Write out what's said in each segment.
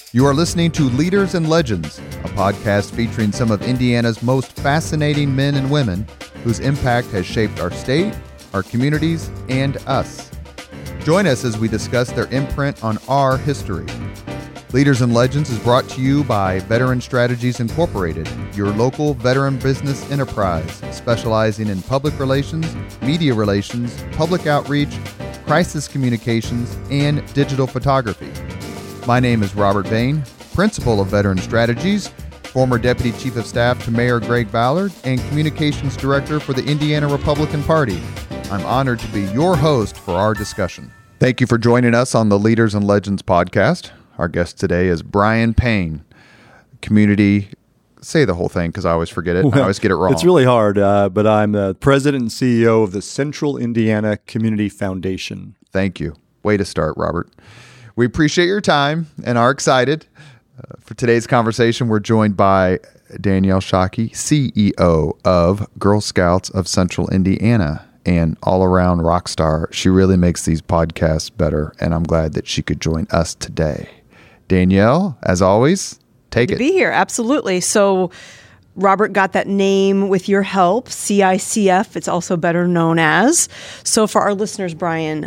You are listening to Leaders and Legends, a podcast featuring some of Indiana's most fascinating men and women whose impact has shaped our state, our communities, and us. Join us as we discuss their imprint on our history. Leaders and Legends is brought to you by Veteran Strategies Incorporated, your local veteran business enterprise specializing in public relations, media relations, public outreach, crisis communications, and digital photography. My name is Robert Bain, Principal of Veteran Strategies, former Deputy Chief of Staff to Mayor Greg Ballard, and Communications Director for the Indiana Republican Party. I'm honored to be your host for our discussion. Thank you for joining us on the Leaders and Legends podcast. Our guest today is Brian Payne, say the whole thing because I always forget it. I always get it wrong. It's really hard, but I'm the President and CEO of the Central Indiana Community Foundation. Thank you. Way to start, Robert. We appreciate your time and are excited. For today's conversation, we're joined by Danielle Shockey, CEO of Girl Scouts of Central Indiana, and all-around rock star. She really makes these podcasts better, and I'm glad that she could join us today. Danielle, as always, take it. To be here, absolutely. So Robert got that name with your help, CICF. It's also better known as. So for our listeners, Brian,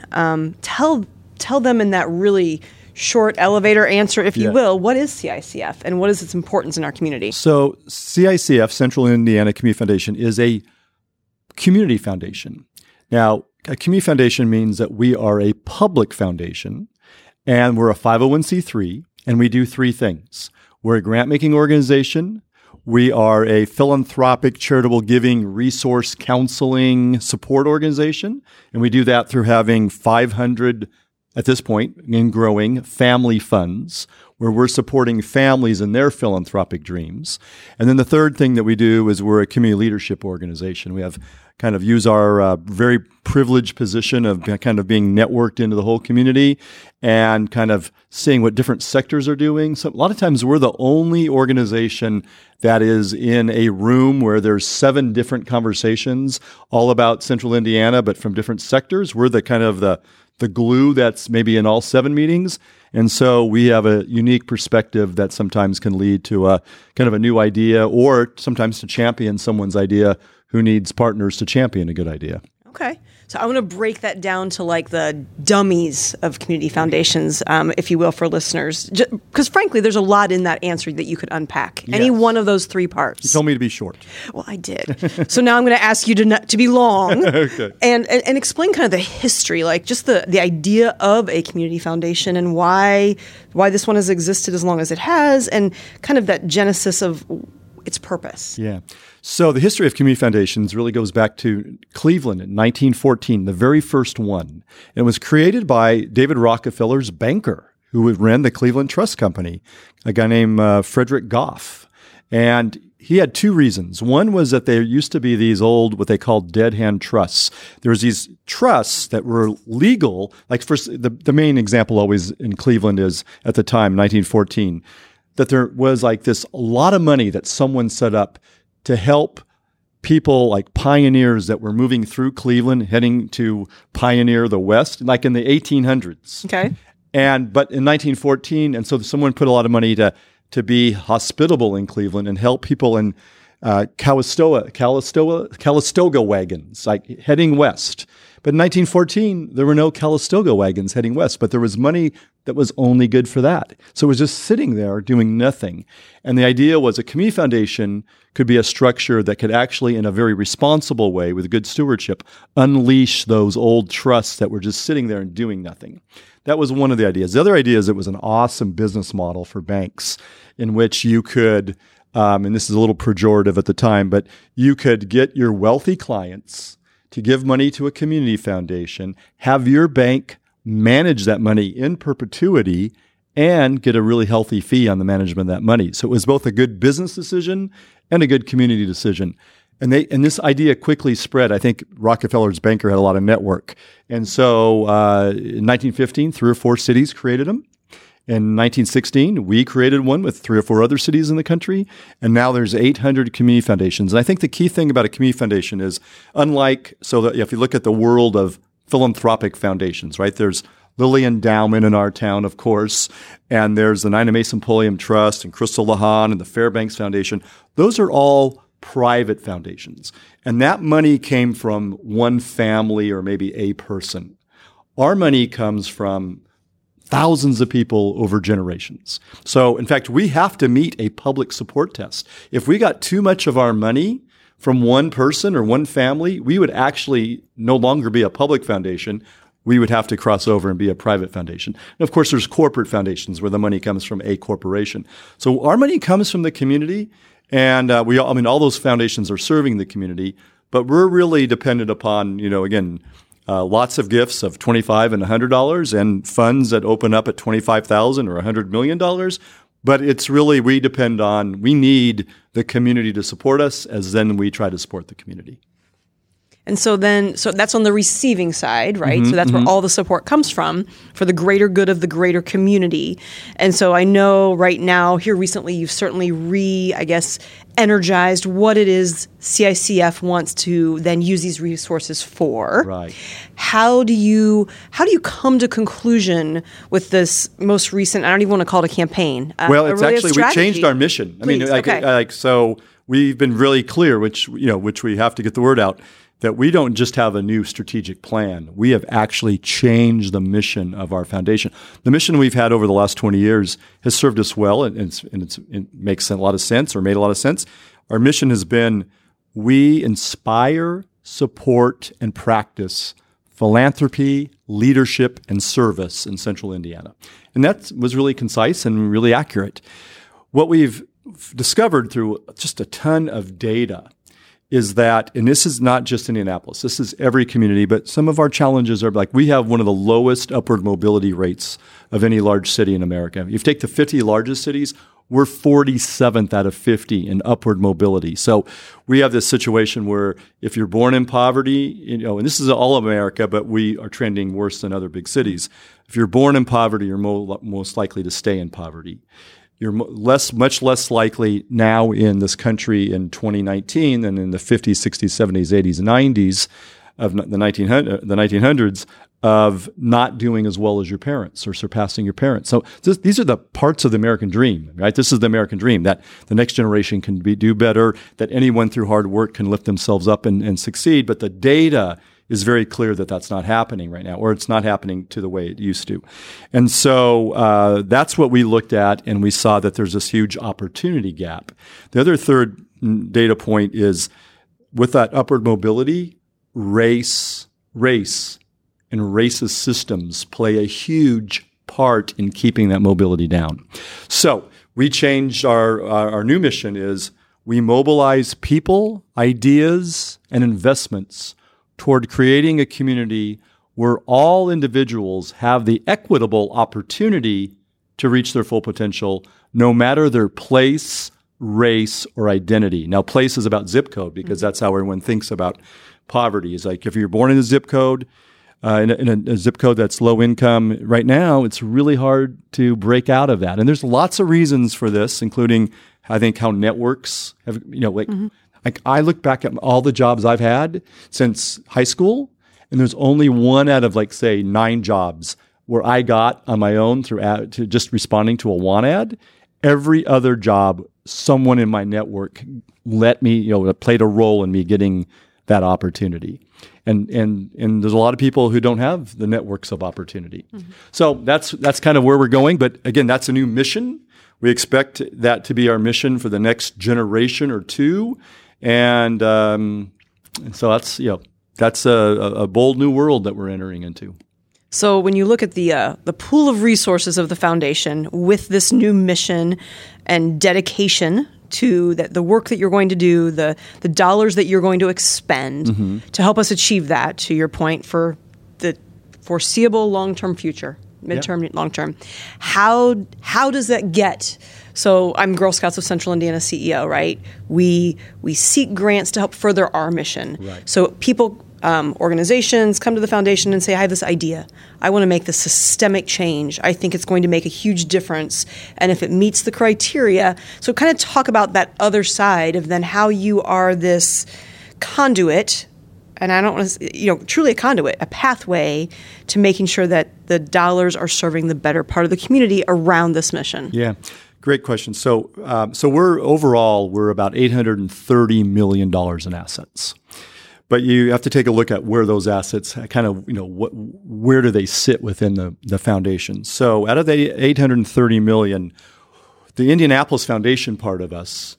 tell them in that really short elevator answer, if you will, what is CICF and what is its importance in our community? So CICF, Central Indiana Community Foundation, is a community foundation. Now, a community foundation means that we are a public foundation and we're a 501c3 and we do three things. We're a grant-making organization. We are a philanthropic, charitable giving, resource counseling support organization. And we do that through having 500 at this point, in growing, family funds, where we're supporting families in their philanthropic dreams. And then the third thing that we do is we're a community leadership organization. We have kind of use our very privileged position of kind of being networked into the whole community and kind of seeing what different sectors are doing. So a lot of times we're the only organization that is in a room where there's 7 different conversations all about Central Indiana, but from different sectors. We're the kind of the glue that's maybe in all 7 meetings. And so we have a unique perspective that sometimes can lead to a kind of a new idea or sometimes to champion someone's idea who needs partners to champion a good idea. Okay. So I want to break that down to like the dummies of community foundations, if you will, for listeners. Because frankly, there's a lot in that answer that you could unpack. Yes. Any one of those 3 parts. You told me to be short. Well, I did. So now I'm going to ask you to be long okay. and explain kind of the history, like just the idea of a community foundation and why this one has existed as long as it has and kind of that genesis of its purpose. Yeah. So the history of community foundations really goes back to Cleveland in 1914, the very first one. It was created by David Rockefeller's banker, who ran the Cleveland Trust Company, a guy named Frederick Goff. And he had 2 reasons. One was that there used to be these old, what they called dead hand trusts. There was these trusts that were legal. Like first, the main example always in Cleveland is at the time, 1914, that there was like this a lot of money that someone set up to help people like pioneers that were moving through Cleveland, heading to pioneer the West, like in the 1800s. Okay. But in 1914, and so someone put a lot of money to be hospitable in Cleveland and help people in Calistoga wagons, like heading west. But in 1914, there were no Calistoga wagons heading west, but there was money that was only good for that. So it was just sitting there doing nothing. And the idea was a community foundation could be a structure that could actually, in a very responsible way, with good stewardship, unleash those old trusts that were just sitting there and doing nothing. That was one of the ideas. The other idea is it was an awesome business model for banks in which you could, and this is a little pejorative at the time, but you could get your wealthy clients to give money to a community foundation, have your bank manage that money in perpetuity, and get a really healthy fee on the management of that money. So it was both a good business decision and a good community decision. And this idea quickly spread. I think Rockefeller's banker had a lot of network. And so in 1915, 3 or 4 cities created them. In 1916, we created one with 3 or 4 other cities in the country, and now there's 800 community foundations. And I think the key thing about a community foundation is, if you look at the world of philanthropic foundations, right? There's Lilly Endowment in our town, of course, and there's the Nina Mason Pulliam Trust and Crystal Lahan and the Fairbanks Foundation. Those are all private foundations. And that money came from one family or maybe a person. Our money comes from thousands of people over generations. So, in fact, we have to meet a public support test. If we got too much of our money from one person or one family, we would actually no longer be a public foundation. We would have to cross over and be a private foundation. And of course, there's corporate foundations where the money comes from a corporation. So our money comes from the community, and all those foundations are serving the community, but we're really dependent upon, lots of gifts of $25 and $100 and funds that open up at $25,000 or $100 million. But it's really, we need the community to support us as then we try to support the community. And so that's on the receiving side, right? Mm-hmm, so that's where all the support comes from for the greater good of the greater community. And so I know right now, here recently, you've certainly energized what it is CICF wants to then use these resources for. Right. How do you come to conclusion with this most recent, I don't even want to call it a campaign. It's really actually, we changed our mission. Please, so we've been really clear, which we have to get the word out, that we don't just have a new strategic plan. We have actually changed the mission of our foundation. The mission we've had over the last 20 years has served us well, and it makes a lot of sense, or made a lot of sense. Our mission has been, we inspire, support, and practice philanthropy, leadership, and service in Central Indiana. And that was really concise and really accurate. What we've discovered through just a ton of data is that, and this is not just Indianapolis, this is every community, but some of our challenges are we have one of the lowest upward mobility rates of any large city in America. If you take the 50 largest cities, we're 47th out of 50 in upward mobility. So we have this situation where if you're born in poverty, and this is all of America, but we are trending worse than other big cities. If you're born in poverty, you're most likely to stay in poverty. You're much less likely now in this country in 2019 than in the 50s, 60s, 70s, 80s, 90s of the 1900s of not doing as well as your parents or surpassing your parents. So these are the parts of the American dream, right? This is the American dream, that the next generation can do better, that anyone through hard work can lift themselves up and succeed. But the data is very clear that that's not happening right now, or it's not happening to the way it used to. And so that's what we looked at, and we saw that there's this huge opportunity gap. The other third data point is with that upward mobility, race, and racist systems play a huge part in keeping that mobility down. So we changed our new mission is we mobilize people, ideas, and investments toward creating a community where all individuals have the equitable opportunity to reach their full potential, no matter their place, race, or identity. Now, place is about zip code because that's how everyone thinks about poverty. Is if you're born in a zip code, in a zip code that's low income right now, it's really hard to break out of that. And there's lots of reasons for this, including, I think, how networks have, I look back at all the jobs I've had since high school, and there's only one out of, say, 9 jobs where I got on my own to just responding to a want ad. Every other job, someone in my network let me, played a role in me getting that opportunity. And there's a lot of people who don't have the networks of opportunity. Mm-hmm. So that's kind of where we're going. But again, that's a new mission. We expect that to be our mission for the next generation or two. And so that's a bold new world that we're entering into. So when you look at the pool of resources of the foundation with this new mission and dedication to the work that you're going to do, the dollars that you're going to expend to help us achieve that, to your point, for the foreseeable long-term future, midterm, long-term, how does that get? So I'm Girl Scouts of Central Indiana CEO, right? We seek grants to help further our mission. Right. So people, organizations come to the foundation and say, I have this idea. I want to make this systemic change. I think it's going to make a huge difference. And if it meets the criteria, so kind of talk about that other side of then how you are this conduit and I don't want to, truly a conduit, a pathway to making sure that the dollars are serving the better part of the community around this mission? Yeah, great question. So we're about $830 million in assets. But you have to take a look at where those assets kind of, where do they sit within the foundation. So out of the $830 million, the Indianapolis Foundation part of us,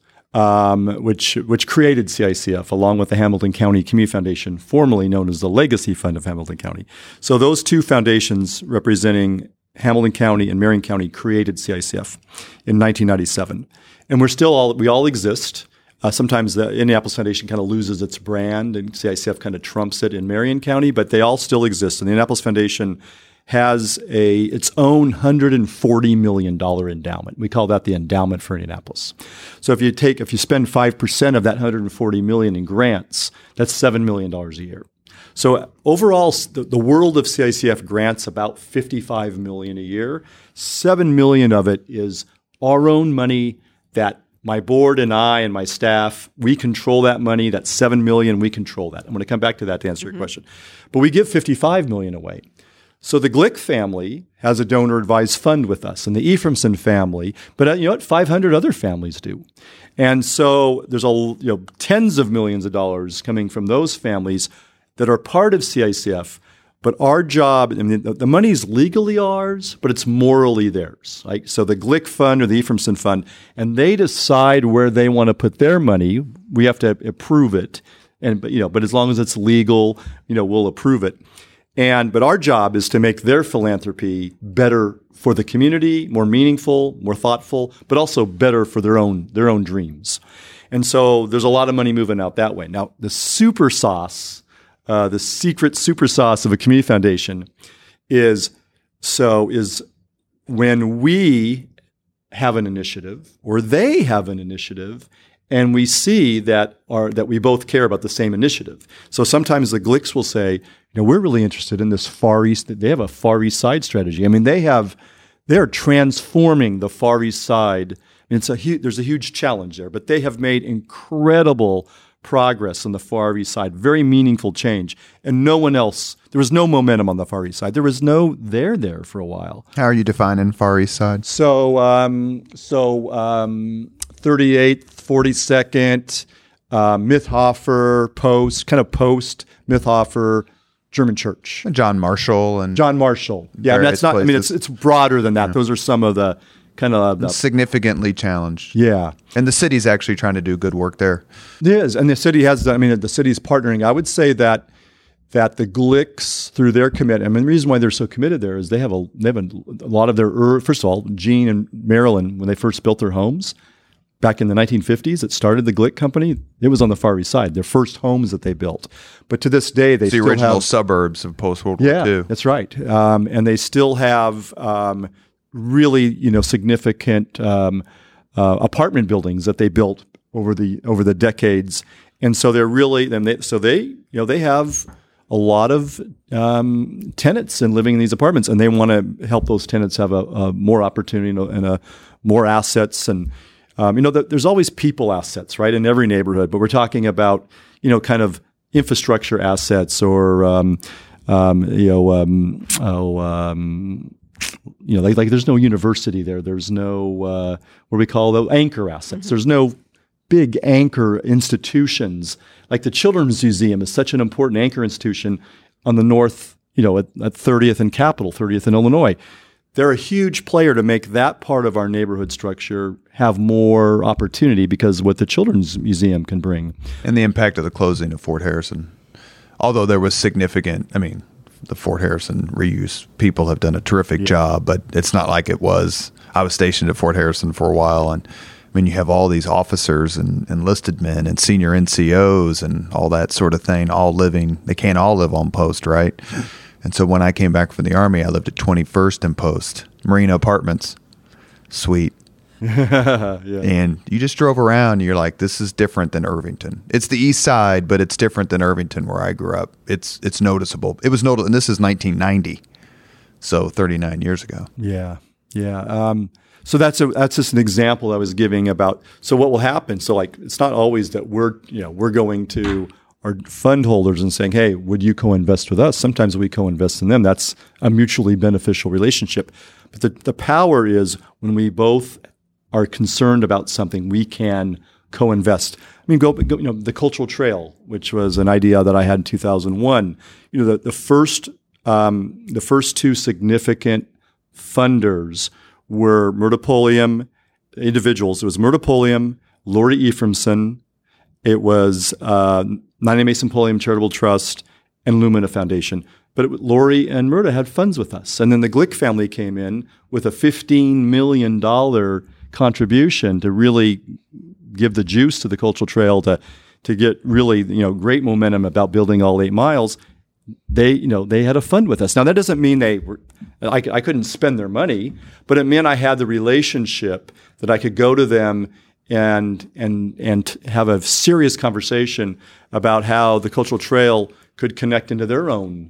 which created CICF along with the Hamilton County Community Foundation, formerly known as the Legacy Fund of Hamilton County. So those two foundations representing Hamilton County and Marion County created CICF in 1997. And we all exist. Sometimes the Indianapolis Foundation kind of loses its brand and CICF kind of trumps it in Marion County, but they all still exist. And the Indianapolis Foundation has its own $140 million endowment. We call that the endowment for Indianapolis. So if you spend 5% of that $140 million in grants, that's $7 million a year. So overall, the world of CICF grants about $55 million a year. $7 million of it is our own money that my board and I and my staff, we control that money. That's $7 million. We control that. I'm going to come back to that to answer your question. But we give $55 million away. So the Glick family has a donor-advised fund with us, and the Ephraimson family, but 500 other families do. And so there's tens of millions of dollars coming from those families that are part of CICF. But our job, the money is legally ours, but it's morally theirs. Right? So the Glick Fund or the Ephraimson Fund, and they decide where they want to put their money. We have to approve it, but as long as it's legal, we'll approve it. But our job is to make their philanthropy better for the community, more meaningful, more thoughtful, but also better for their own dreams. And so there's a lot of money moving out that way. Now the super sauce. The secret super sauce of a community foundation is when we have an initiative or they have an initiative and we see that we both care about the same initiative. So sometimes the Glicks will say, we're really interested in this Far East. They have a Far East Side strategy. They're transforming the Far East Side. There's a huge challenge there, but they have made incredible progress on the Far East Side, very meaningful change. And no one else, there was no momentum on the Far East Side. There was no there for a while. How are you defining Far East Side? So 38th, 42nd, Mythoffer, post Mythoffer, German Church. John Marshall. Yeah, that's not, it's broader than that. Yeah. Those are some of the kind of significantly challenged. Yeah. And the city's actually trying to do good work there. It is. And the city has, the city's partnering. I would say that the Glicks, through their commitment, the reason why they're so committed there is they have a lot of their, first of all, Gene and Marilyn, when they first built their homes back in the 1950s, it started the Glick Company. It was on the Far East Side, their first homes that they built. But to this day, they still have the original suburbs of post-World War II. Yeah, that's right. And they still have really, significant apartment buildings that they built over the decades, and so they're really they have a lot of tenants and living in these apartments, and they want to help those tenants have a more opportunity and more assets, and there's always people assets, right, in every neighborhood, but we're talking about kind of infrastructure assets or like there's no university there. There's no what we call the anchor assets. Mm-hmm. There's no big anchor institutions. Like the Children's Museum is such an important anchor institution on the north, at 30th and Capitol, 30th and Illinois. They're a huge player to make that part of our neighborhood structure have more opportunity because what the Children's Museum can bring. And the impact of the closing of Fort Harrison. Although there was significant, the Fort Harrison reuse people have done a terrific job, but it's not like it was. I was stationed at Fort Harrison for a while, and you have all these officers and enlisted men and senior NCOs and all that sort of thing, all living. They can't all live on post, right? And so when I came back from the Army, I lived at 21st and Post, Marina Apartments. Sweet. Yeah. And you just drove around and you're like, this is different than Irvington. It's the East Side, but it's different than Irvington where I grew up. It's noticeable. It was noticeable, and this is 1990, so 39 years ago. Yeah. So that's just an example I was giving about. So what will happen? So it's not always that we're going to fund holders and saying, hey, would you co-invest with us? Sometimes we co-invest in them. That's a mutually beneficial relationship. But the power is when we both are concerned about something, we can co-invest. I mean, go the Cultural Trail, which was an idea that I had in 2001. The first two significant funders were Murta Pulliam individuals. It was Murta Pulliam, Lori Ephraimson. It was Nina Mason Pulliam Charitable Trust and Lumina Foundation. But Lori and Murta had funds with us. And then the Glick family came in with a $15 million contribution to really give the juice to the Cultural Trail to get really great momentum about building all 8 miles. They had a fund with us. Now that doesn't mean I couldn't spend their money, but it meant I had the relationship that I could go to them and have a serious conversation about how the Cultural Trail could connect into their own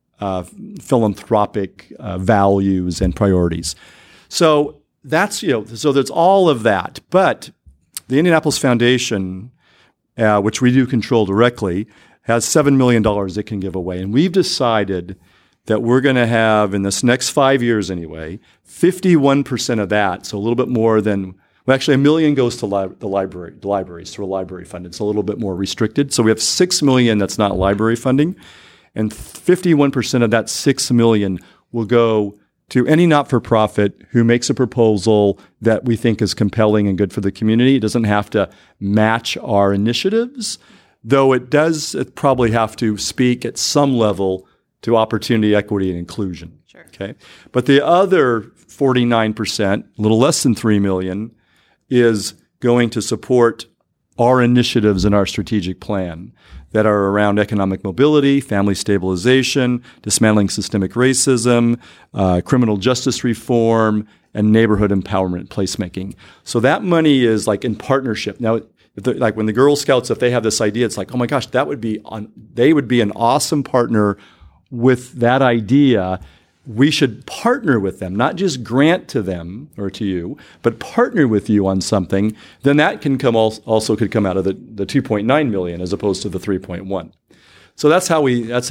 philanthropic values and priorities. So that's so there's all of that. But the Indianapolis Foundation, which we do control directly, has $7 million it can give away, and we've decided that we're going to have in this next 5 years anyway, 51% of that, so a little bit more than. Well, actually, $1 million goes to the libraries through a library fund. It's a little bit more restricted. So we have $6 million that's not library funding, and 51% of that $6 million will go to any not-for-profit who makes a proposal that we think is compelling and good for the community. It doesn't have to match our initiatives, though it probably have to speak at some level to opportunity, equity, and inclusion. Sure. Okay, but the other 49%, a little less than $3 million, is going to support our initiatives in our strategic plan that are around economic mobility, family stabilization, dismantling systemic racism, criminal justice reform, and neighborhood empowerment placemaking. So that money is like in partnership. Now, like when the Girl Scouts, if they have this idea, it's like, oh my gosh, they would be an awesome partner with that idea. We should partner with them, not just grant to them or to you, but partner with you on something. Then that can come also could come out of the 2.9 million as opposed to the 3.1. So that's how we kind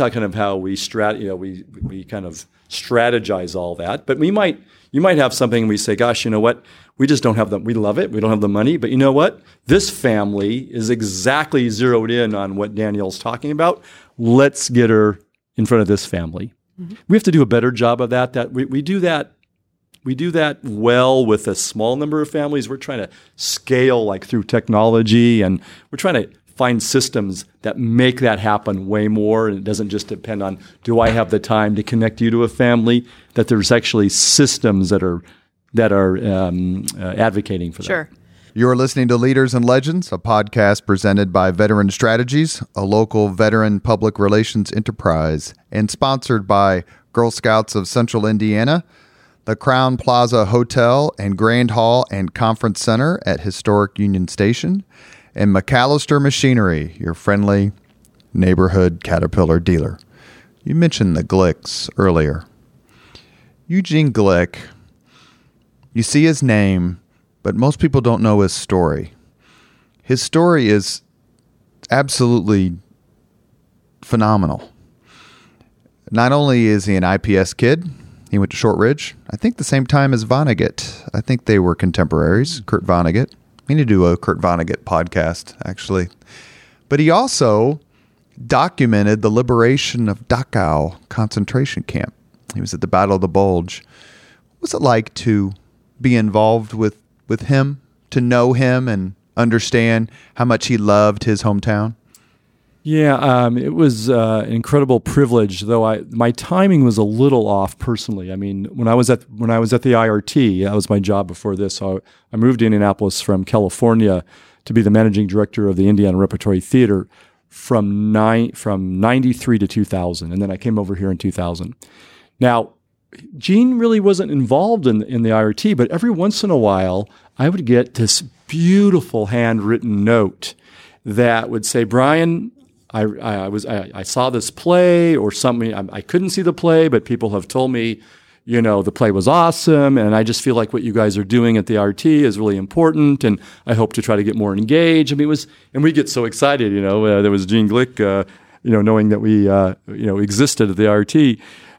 of strategize all that. But you might have something and we say, gosh, you know what? We just don't have we love it. We don't have the money, but you know what? This family is exactly zeroed in on what Danielle's talking about. Let's get her in front of this family. We have to do a better job of that. We do that well with a small number of families. We're trying to scale through technology, and we're trying to find systems that make that happen way more. And it doesn't just depend on, do I have the time to connect you to a family? That there's actually systems that are advocating for that. Sure. You're listening to Leaders and Legends, a podcast presented by Veteran Strategies, a local veteran public relations enterprise, and sponsored by Girl Scouts of Central Indiana, the Crown Plaza Hotel and Grand Hall and Conference Center at historic Union Station, and McAllister Machinery, your friendly neighborhood Caterpillar dealer. You mentioned the Glicks earlier. Eugene Glick, you see his name, but most people don't know his story. His story is absolutely phenomenal. Not only is he an IPS kid, he went to Shortridge, I think the same time as Vonnegut. I think they were contemporaries, Kurt Vonnegut. We need to do a Kurt Vonnegut podcast, actually. But he also documented the liberation of Dachau concentration camp. He was at the Battle of the Bulge. What was it like to be involved with him, to know him and understand how much he loved his hometown? Yeah, it was an incredible privilege, though my timing was a little off personally. I mean, when I was at the IRT, that was my job before this. So I moved to Indianapolis from California to be the managing director of the Indiana Repertory Theater from 93 to 2000, and then I came over here in 2000. Now, Gene really wasn't involved in the IRT, but every once in a while, I would get this beautiful handwritten note that would say, Brian, I saw this play or something. I couldn't see the play, but people have told me, the play was awesome, and I just feel like what you guys are doing at the RT is really important, and I hope to try to get more engaged. I mean, and we get so excited, there was Gene Glick, knowing that we, existed at the RT.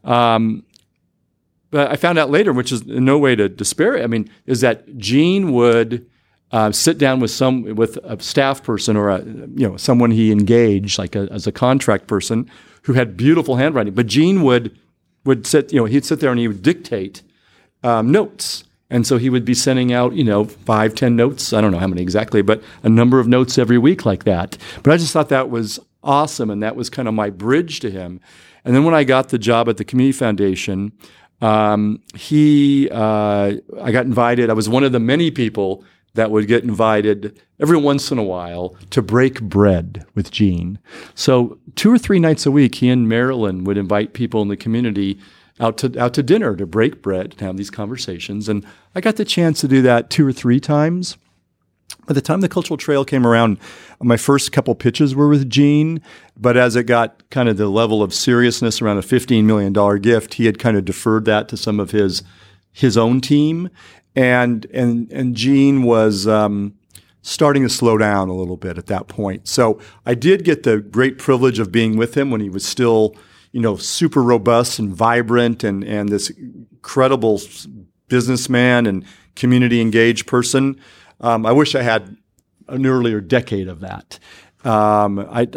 But I found out later, which is in no way to despair, is that Gene would sit down with a staff person or someone he engaged, as a contract person who had beautiful handwriting. But Gene would sit, he'd sit there and he would dictate notes. And so he would be sending out, 5, 10 notes. I don't know how many exactly, but a number of notes every week like that. But I just thought that was awesome, and that was kind of my bridge to him. And then when I got the job at the Community Foundation, I got invited. I was one of the many people that would get invited every once in a while to break bread with Gene. So 2 or 3 nights a week, he and Marilyn would invite people in the community out to dinner to break bread and have these conversations. And I got the chance to do that 2 or 3 times. By the time the Cultural Trail came around, my first couple pitches were with Gene, but as it got kind of the level of seriousness around a $15 million gift, he had kind of deferred that to some of his own team. And Gene was starting to slow down a little bit at that point. So I did get the great privilege of being with him when he was still, super robust and vibrant and this incredible businessman and community engaged person. I wish I had an earlier decade of that. One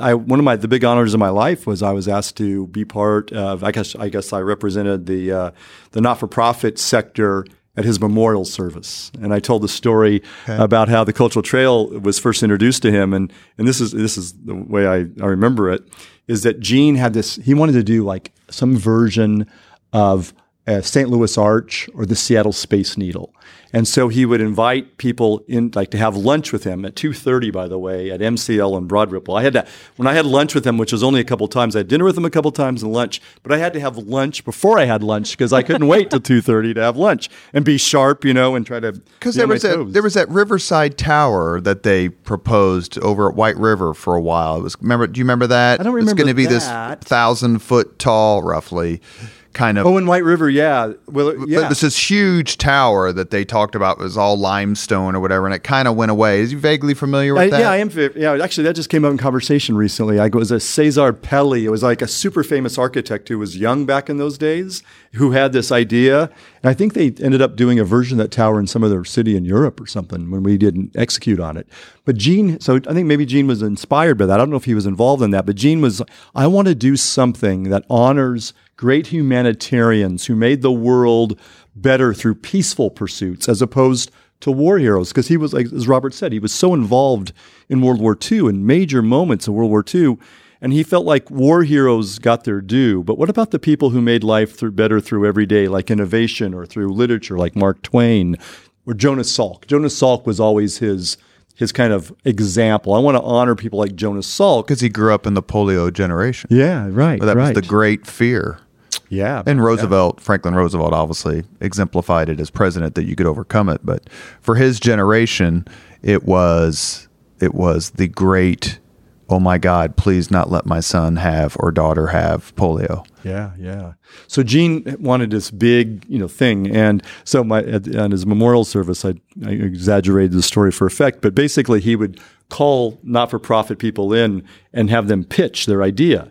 of the big honors of my life was I was asked to be part of. I guess I represented the not-for-profit sector at his memorial service, and I told the story about how the Cultural Trail was first introduced to him, and this is the way I remember it, is that Gene had this. He wanted to do like some version of St. Louis Arch or the Seattle Space Needle. And so he would invite people in, to have lunch with him at 2:30, by the way, at MCL in Broad Ripple. When I had lunch with him, which was only a couple times, I had dinner with him a couple times and lunch, but I had to have lunch before I had lunch because I couldn't wait till 2:30 to have lunch and be sharp, and try to. Because there was that Riverside Tower that they proposed over at White River for a while. Do you remember that? I don't remember. It's going to be that. This 1,000-foot tall, roughly. Kind of. Oh, in White River, yeah. Well, yeah. There's this huge tower that they talked about was all limestone or whatever, and it kind of went away. Is you vaguely familiar with that? Yeah, I am. Yeah, actually, that just came up in conversation recently. It was a Cesar Pelli. It was like a super famous architect who was young back in those days who had this idea. And I think they ended up doing a version of that tower in some other city in Europe or something when we didn't execute on it. But Gene, so I think maybe Gene was inspired by that. I don't know if he was involved in that, but Gene was, I want to do something that honors great humanitarians who made the world better through peaceful pursuits as opposed to war heroes. Because he was, like, as Robert said, he was so involved in World War II and major moments of World War II. And he felt like war heroes got their due. But what about the people who made life better through every day, like innovation or through literature, like Mark Twain or Jonas Salk? Jonas Salk was always his kind of example. I want to honor people like Jonas Salk. Because he grew up in the polio generation. Yeah, right. That was the great fear. Yeah. And Franklin Roosevelt obviously exemplified it as president that you could overcome it. But for his generation, it was the great, oh my God, please not let my son have or daughter have polio. Yeah, yeah. So Gene wanted this big, thing, and so on his memorial service, I exaggerated the story for effect, but basically he would call not-for-profit people in and have them pitch their idea,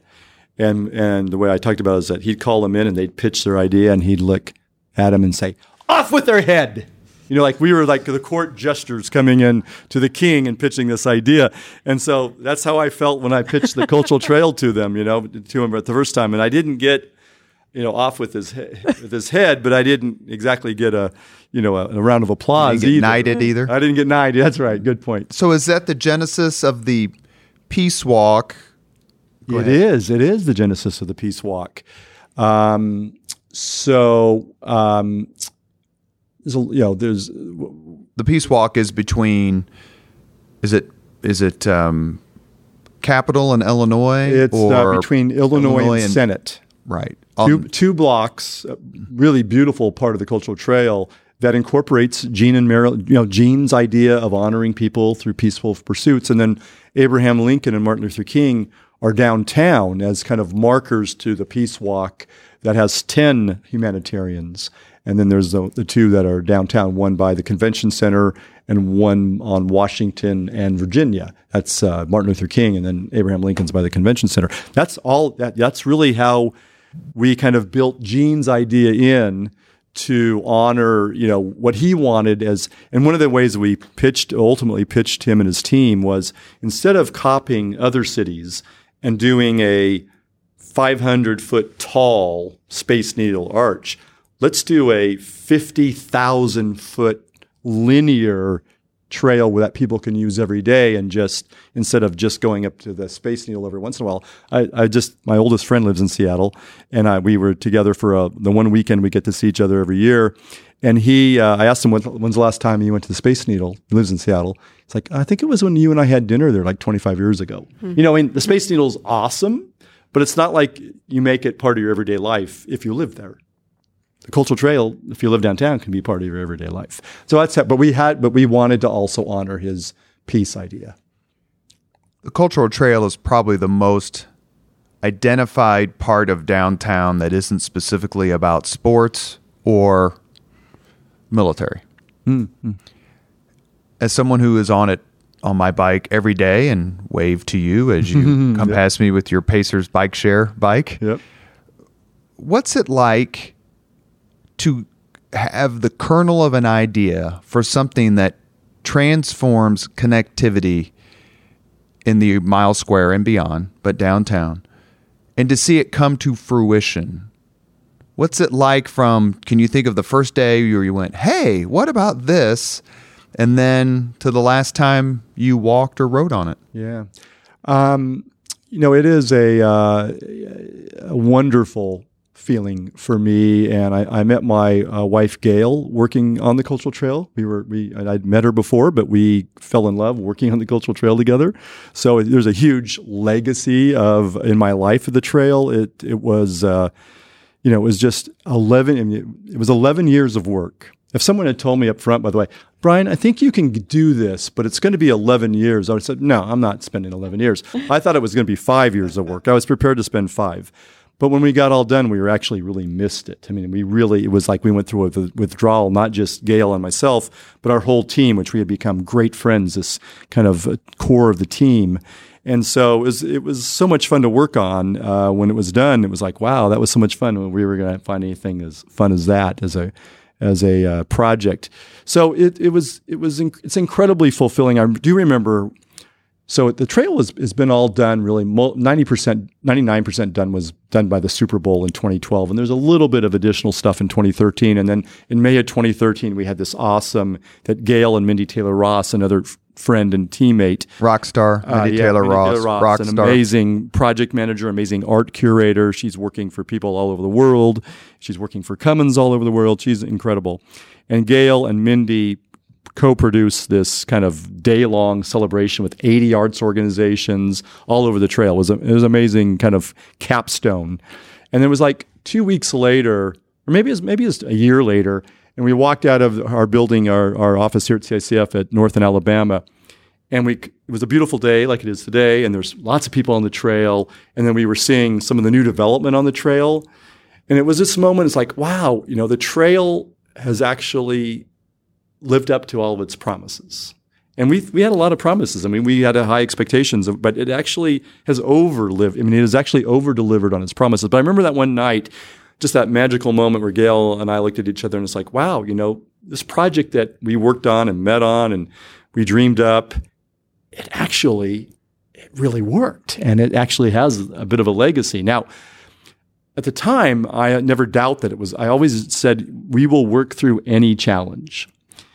and the way I talked about it is that he'd call them in and they'd pitch their idea, and he'd look at them and say, "Off with their head." Like we were like the court jesters coming in to the king and pitching this idea. And so that's how I felt when I pitched the Cultural Trail to them, to him at the first time. And I didn't get, off with his head, but I didn't exactly get a round of applause either. Knighted either? I didn't get knighted. That's right. Good point. So is that the genesis of the Peace Walk? It is. It is the genesis of the Peace Walk. There's the Peace Walk is between. Is it Capitol and Illinois? It's between Illinois and Senate. Right. Two blocks. Really beautiful part of the Cultural Trail that incorporates Gene and Marilyn. Gene's idea of honoring people through peaceful pursuits, and then Abraham Lincoln and Martin Luther King are downtown as kind of markers to the Peace Walk that has 10 humanitarians. And then there's the two that are downtown, one by the convention center and one on Washington and Virginia. That's Martin Luther King, and then Abraham Lincoln's by the convention center. That's really how we kind of built Gene's idea in to honor, what he wanted and one of the ways we ultimately pitched him and his team was, instead of copying other cities and doing a 500-foot tall Space Needle arch, let's do a 50,000-foot linear trail that people can use every day, and just instead of just going up to the Space Needle every once in a while. My oldest friend lives in Seattle, and we were together for the one weekend we get to see each other every year. And I asked him, when's the last time you went to the Space Needle? He lives in Seattle. It's like, I think it was when you and I had dinner there like 25 years ago. The Space Needle's awesome, but it's not like you make it part of your everyday life if you live there. The Cultural Trail, if you live downtown, can be part of your everyday life. So that's it. But we wanted to also honor his peace idea. The Cultural Trail is probably the most identified part of downtown that isn't specifically about sports or military. Mm-hmm. As someone who is on it on my bike every day and wave to you as you come past me with your Pacers bike share bike, what's it like to have the kernel of an idea for something that transforms connectivity in the mile square and beyond, but downtown, and to see it come to fruition? What's it like can you think of the first day where you went, hey, what about this? And then to the last time you walked or rode on it? Yeah. It is a wonderful feeling for me, and I met my wife Gail working on the Cultural Trail. I'd met her before, but we fell in love working on the Cultural Trail together. So there's a huge legacy in my life of the trail. It was it was just 11 years of work. If someone had told me up front, by the way, Brian, I think you can do this, but it's going to be 11 years, I would have said, no, I'm not spending 11 years. I thought it was going to be 5 years of work. I was prepared to spend 5. But when we got all done, we actually really missed it. I mean, it was like we went through a withdrawal, not just Gail and myself, but our whole team, which we had become great friends, this kind of core of the team. And so it was so much fun to work on. When it was done, it was like, wow, that was so much fun. We were going to find anything as fun as that as a project. So it's incredibly fulfilling. I do remember. So the trail has been all done, really 99% done was done by the Super Bowl in 2012. And there's a little bit of additional stuff in 2013. And then in May of 2013, we had this awesome, that Gail and Mindy Taylor Ross, another friend and teammate. Rock star, Mindy Taylor Ross. Rock an star. Amazing project manager, amazing art curator. She's working for people all over the world. She's working for Cummins all over the world. She's incredible. And Gail and Mindy co-produced this kind of day-long celebration with 80 arts organizations all over the trail. It was an amazing kind of capstone. And it was like 2 weeks later, or maybe it was a year later, and we walked out of our building, our office here at CICF at North in Alabama, and it was a beautiful day like it is today, and there's lots of people on the trail, and then we were seeing some of the new development on the trail. And it was this moment, it's like, wow, the trail has actually lived up to all of its promises. And we had a lot of promises. I mean, we had high expectations, but it actually has overlived. I mean, it has actually over-delivered on its promises. But I remember that one night, just that magical moment where Gail and I looked at each other and it's like, wow, this project that we worked on and met on and we dreamed up, it really worked. And it actually has a bit of a legacy. Now, at the time, I never doubt that it was. I always said, we will work through any challenge.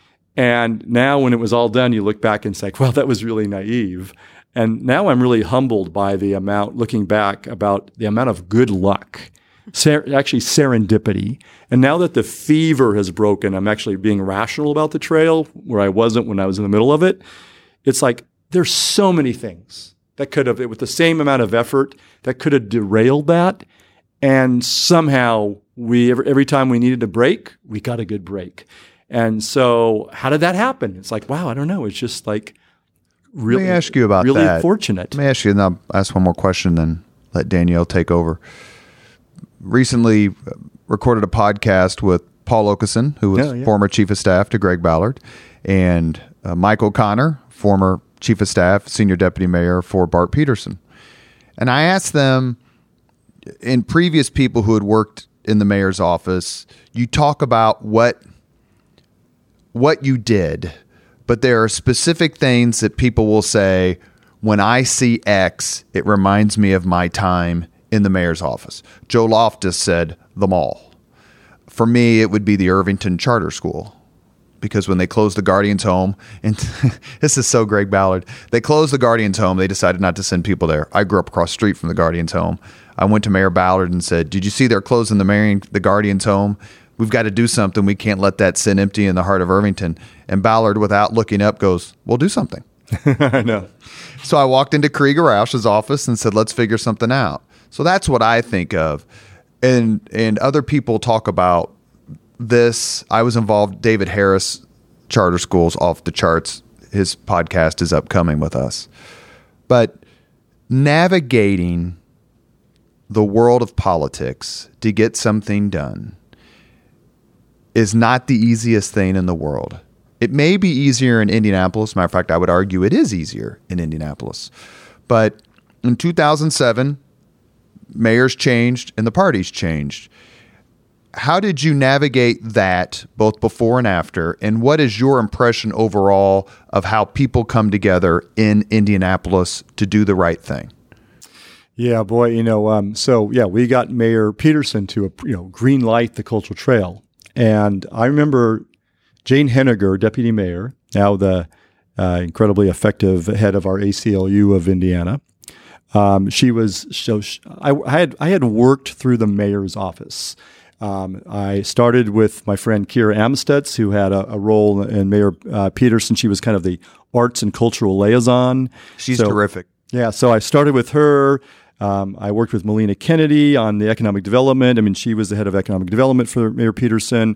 And now when it was all done, you look back and say, well, that was really naive. And now I'm really humbled by looking back about the amount of good luck, actually serendipity. And now that the fever has broken, I'm actually being rational about the trail where I wasn't when I was in the middle of it. It's like there's so many things that could have, with the same amount of effort, that could have derailed that. And somehow every time we needed a break, we got a good break. And so how did that happen? It's like, wow, I don't know. It's just like really, let me ask you about really fortunate. Let me ask you, and I'll ask one more question, then let Danielle take over. recently recorded a podcast with Paul Okeson, who was former chief of staff to Greg Ballard, and Mike O'Connor, former chief of staff, senior deputy mayor for Bart Peterson. And I asked them, in previous people who had worked in the mayor's office, you talk about what you did, but there are specific things that people will say, when I see X, it reminds me of my time in the mayor's office. Joe Loftus said the mall. For me, it would be the Irvington Charter School, because when they closed the Guardians home, and this is so Greg Ballard, they closed the Guardians home. They decided not to send people there. I grew up across the street from the Guardians home. I went to Mayor Ballard and said, did you see they're closing the Guardians home? We've got to do something. We can't let that sit empty in the heart of Irvington. And Ballard, without looking up, goes, we'll do something. I know. So I walked into Krieger Rausch's office and said, let's figure something out. So that's what I think of. And other people talk about this. I was involved, David Harris, Charter Schools Off the Charts. His podcast is upcoming with us. But navigating the world of politics to get something done is not the easiest thing in the world. It may be easier in Indianapolis. Matter of fact, I would argue it is easier in Indianapolis. But in 2007, mayors changed and the parties changed. How did you navigate that both before and after? And what is your impression overall of how people come together in Indianapolis to do the right thing? Yeah, boy, we got Mayor Peterson to, green light the cultural trail. And I remember Jane Henniger, deputy mayor, now the incredibly effective head of our ACLU of Indiana. I had worked through the mayor's office. I started with my friend Kira Amstutz, who had a role in Mayor Peterson. She was kind of the arts and cultural liaison. She's terrific. Yeah, so I started with her. I worked with Melina Kennedy on the economic development. I mean, she was the head of economic development for Mayor Peterson,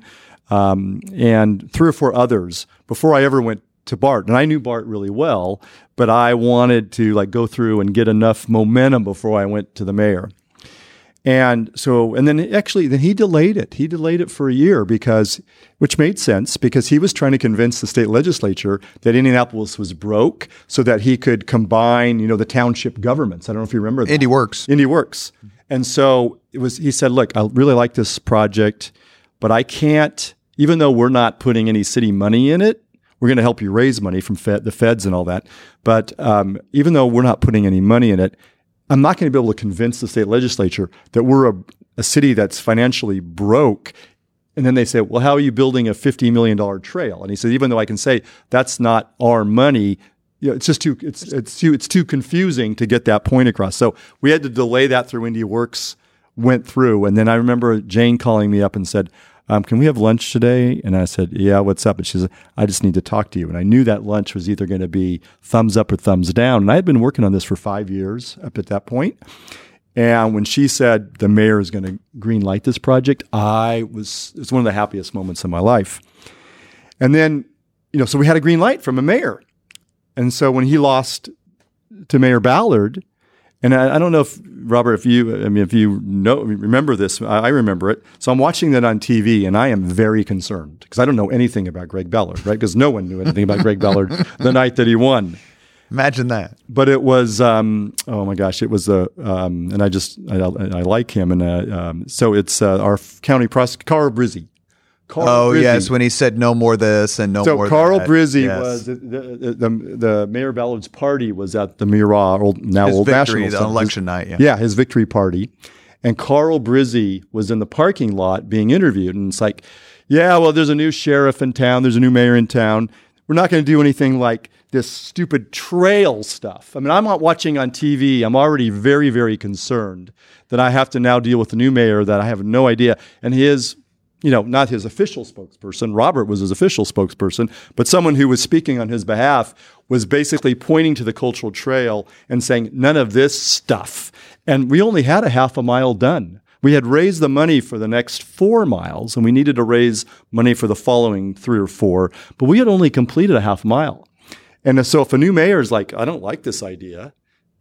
and 3 or 4 others before I ever went to Bart. And I knew Bart really well, but I wanted to go through and get enough momentum before I went to the mayor. And then he delayed it. He delayed it for a year which made sense, because he was trying to convince the state legislature that Indianapolis was broke so that he could combine, the township governments. I don't know if you remember that. IndyWorks. And so he said, look, I really like this project, but I can't, even though we're not putting any city money in it, we're going to help you raise money from the feds and all that. But even though we're not putting any money in it, I'm not going to be able to convince the state legislature that we're a city that's financially broke. And then they say, well, how are you building a $50 million trail? And he said, even though I can say that's not our money, it's just it's too confusing to get that point across. So we had to delay that through IndyWorks, went through. And then I remember Jane calling me up and said, can we have lunch today? And I said, yeah, what's up? And she said, I just need to talk to you. And I knew that lunch was either going to be thumbs up or thumbs down. And I had been working on this for 5 years up at that point. And when she said the mayor is going to green light this project, it's one of the happiest moments of my life. And then, so we had a green light from a mayor. And so when he lost to Mayor Ballard, and I don't know if, Robert, if you remember this, I remember it. So I'm watching that on TV, and I am very concerned because I don't know anything about Greg Ballard, right? Because no one knew anything about Greg Ballard the night that he won. Imagine that. But it was, oh my gosh, it was and I like him. And so it's our county prosecutor, Carl Brizzi. Brizzi. Yes, when he said no more this and no more that. So Carl Brizzi was, the Mayor Ballard's party was at the Mira, Old National Center. On election night, yeah. Yeah, his victory party. And Carl Brizzi was in the parking lot being interviewed. And it's like, yeah, well, there's a new sheriff in town. There's a new mayor in town. We're not going to do anything like this stupid trail stuff. I mean, I'm not watching on TV. I'm already very, very concerned that I have to now deal with the new mayor that I have no idea. And his, not his official spokesperson, Robert was his official spokesperson, but someone who was speaking on his behalf was basically pointing to the cultural trail and saying, none of this stuff. And we only had a half a mile done. We had raised the money for the next 4 miles, and we needed to raise money for the following 3 or 4, but we had only completed a half mile. And so if a new mayor is like, I don't like this idea,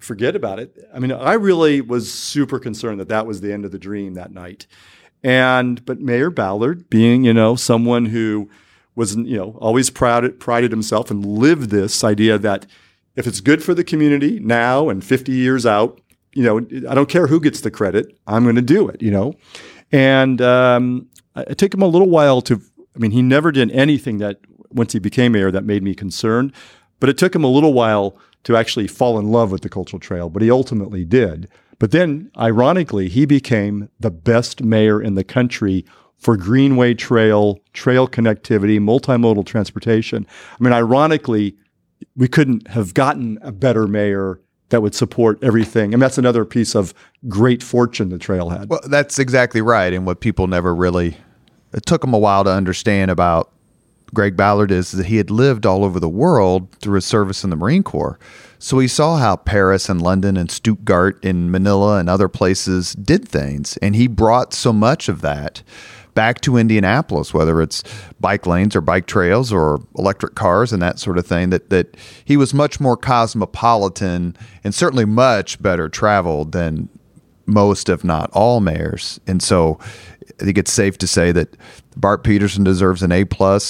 forget about it. I mean, I really was super concerned that was the end of the dream that night. But Mayor Ballard, being, someone who was, always prided himself and lived this idea that if it's good for the community now and 50 years out, I don't care who gets the credit, I'm going to do it, And it took him a little while he never did anything that, once he became mayor, that made me concerned. But it took him a little while to actually fall in love with the cultural trail, but he ultimately did. But then, ironically, he became the best mayor in the country for Greenway Trail connectivity, multimodal transportation. Ironically, we couldn't have gotten a better mayor that would support everything. And that's another piece of great fortune the trail had. Well, that's exactly right. And what people never really, it took them a while to understand about Greg Ballard is that he had lived all over the world through his service in the Marine Corps. So he saw how Paris and London and Stuttgart and Manila and other places did things. And he brought so much of that back to Indianapolis, whether it's bike lanes or bike trails or electric cars and that sort of thing, that he was much more cosmopolitan and certainly much better traveled than most, if not all, mayors. And so I think it's safe to say that Bart Peterson deserves an A+,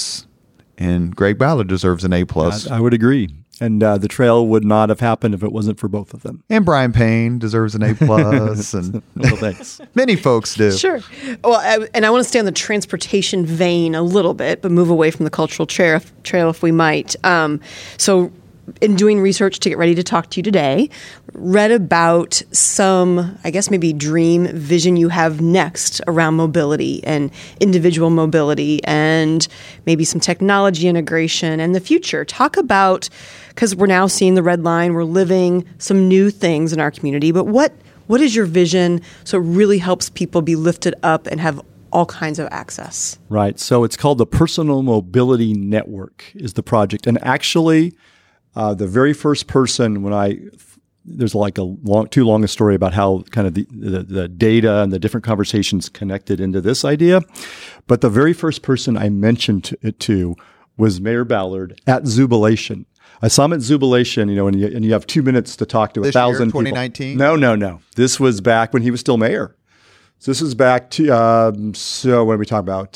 and Greg Ballard deserves an A+. I would agree. And the trail would not have happened if it wasn't for both of them. And Brian Payne deserves an A+. And well, thanks. Many folks do. Sure. Well, and I want to stay on the transportation vein a little bit, but move away from the cultural trail if we might. So in doing research to get ready to talk to you today, read about some, I guess maybe dream vision you have next around mobility and individual mobility and maybe some technology integration and the future. Talk about, because we're now seeing the red line, we're living some new things in our community, but what is your vision so it really helps people be lifted up and have all kinds of access? Right. So it's called the Personal Mobility Network is the project. And actually, the very first person there's like too long a story about how kind of the data and the different conversations connected into this idea. But the very first person I mentioned it to was Mayor Ballard at Zubilation. I saw him at Zubilation, and you have 2 minutes to talk to 1,000 people. 2019? No. This was back when he was still mayor. So this is back to, so what are we talking about?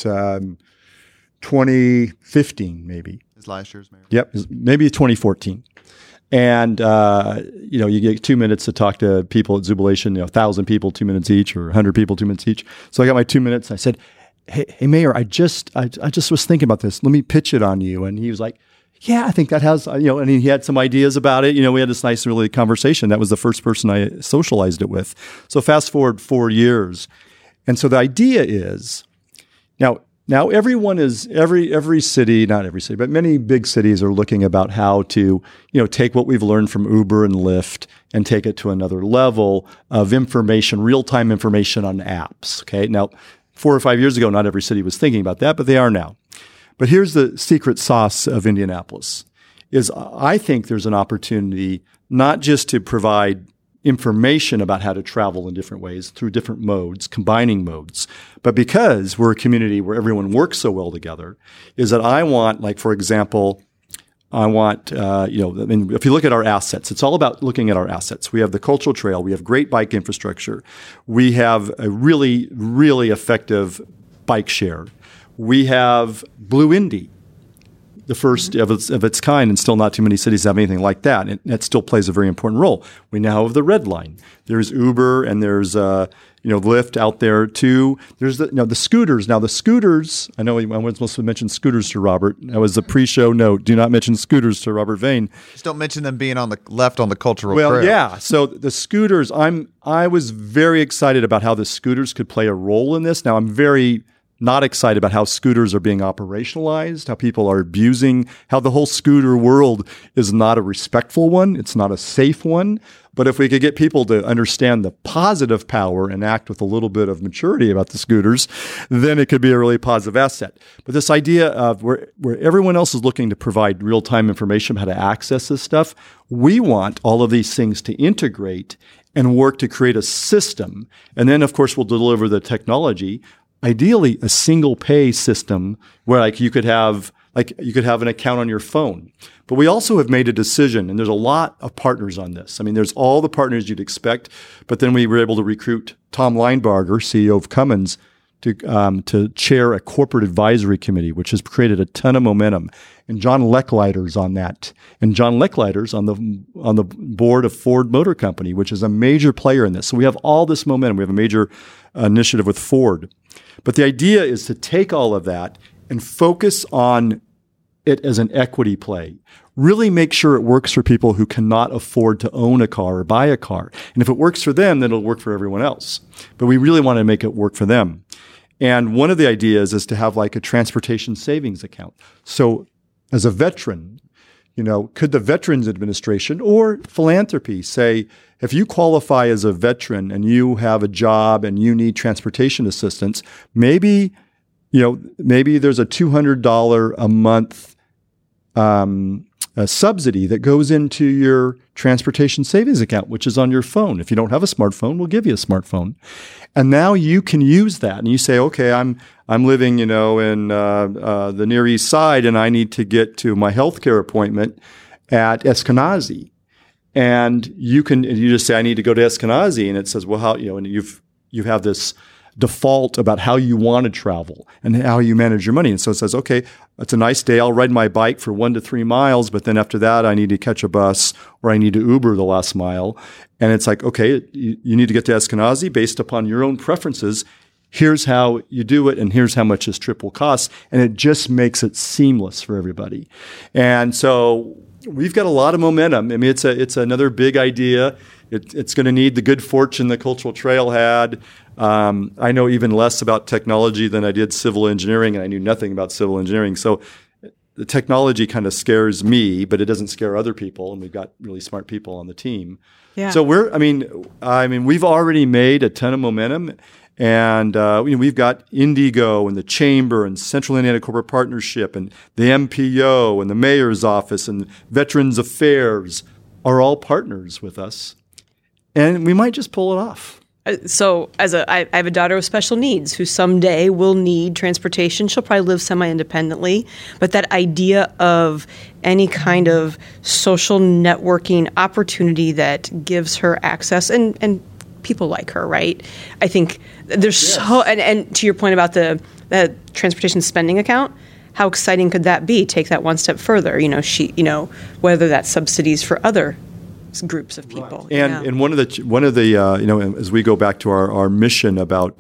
2015, maybe. His last year's mayor. Yep, maybe 2014. And, you get 2 minutes to talk to people at Zubilation, 1,000 people, 2 minutes each, or 100 people, 2 minutes each. So I got my 2 minutes. And I said, hey, Mayor, I just was thinking about this. Let me pitch it on you. And he was like, yeah, I think that has, and he had some ideas about it. We had this nice, really conversation. That was the first person I socialized it with. So fast forward 4 years. And so the idea is, now everyone is, every city, not every city, but many big cities are looking about how to, take what we've learned from Uber and Lyft and take it to another level of information, real-time information on apps. Okay. Now, 4 or 5 years ago, not every city was thinking about that, but they are now. But here's the secret sauce of Indianapolis is I think there's an opportunity not just to provide information about how to travel in different ways through different modes, combining modes, but because we're a community where everyone works so well together, is that I want, like, for example, if you look at our assets, it's all about looking at our assets. We have the cultural trail. We have great bike infrastructure. We have a really, really effective bike share. We have Blue Indy, the first of its kind, and still not too many cities have anything like that. And that still plays a very important role. We now have the Red Line. There's Uber and there's Lyft out there too. There's the scooters. Now the scooters, I know I wasn't supposed to mention scooters to Robert. That was the pre-show note. Do not mention scooters to Robert Vane. Just don't mention them being on the left on the cultural trail. Well, yeah. So the scooters, I was very excited about how the scooters could play a role in this. Now I'm very not excited about how scooters are being operationalized, how people are abusing, how the whole scooter world is not a respectful one. It's not a safe one. But if we could get people to understand the positive power and act with a little bit of maturity about the scooters, then it could be a really positive asset. But this idea of where everyone else is looking to provide real-time information about how to access this stuff, we want all of these things to integrate and work to create a system. And then, of course, we'll deliver the technology. Ideally, a single pay system where you could have like you could have an account on your phone. But we also have made a decision, and there's a lot of partners on this. I mean, there's all the partners you'd expect, but then we were able to recruit Tom Linebarger, CEO of Cummins, to chair a corporate advisory committee, which has created a ton of momentum. And John Lechleiter's on that. And John Lechleiter's on the board of Ford Motor Company, which is a major player in this. So we have all this momentum. We have a major initiative with Ford. But the idea is to take all of that and focus on it as an equity play. Really make sure it works for people who cannot afford to own a car or buy a car. And if it works for them, then it'll work for everyone else. But we really want to make it work for them. And one of the ideas is to have like a transportation savings account. So as a veteran, could the Veterans Administration or philanthropy say, if you qualify as a veteran and you have a job and you need transportation assistance, maybe there's a $200 a month a subsidy that goes into your transportation savings account, which is on your phone. If you don't have a smartphone, we'll give you a smartphone. And now you can use that. And you say, okay, I'm living, in the Near East Side, and I need to get to my healthcare appointment at Eskenazi. And you just say, I need to go to Eskenazi. And it says, well, how, and you have this default about how you want to travel and how you manage your money. And so it says, okay, it's a nice day. I'll ride my bike for 1 to 3 miles, but then after that, I need to catch a bus or I need to Uber the last mile. And it's like, okay, you need to get to Eskenazi based upon your own preferences. Here's how you do it, and here's how much this trip will cost. And it just makes it seamless for everybody. And so we've got a lot of momentum. I mean, it's another big idea. It's going to need the good fortune the Cultural Trail had. I know even less about technology than I did civil engineering, and I knew nothing about civil engineering. So the technology kind of scares me, but it doesn't scare other people, and we've got really smart people on the team. Yeah. So we've already made a ton of momentum, and we've got Indigo and the Chamber and Central Indiana Corporate Partnership and the MPO and the Mayor's Office and Veterans Affairs are all partners with us, and we might just pull it off. So I have a daughter with special needs who someday will need transportation. She'll probably live semi-independently. But that idea of any kind of social networking opportunity that gives her access and people like her, right? I think there's and to your point about the transportation spending account, how exciting could that be? Take that one step further. Whether that's subsidies for other groups of people. Right. And one of the as we go back to our mission about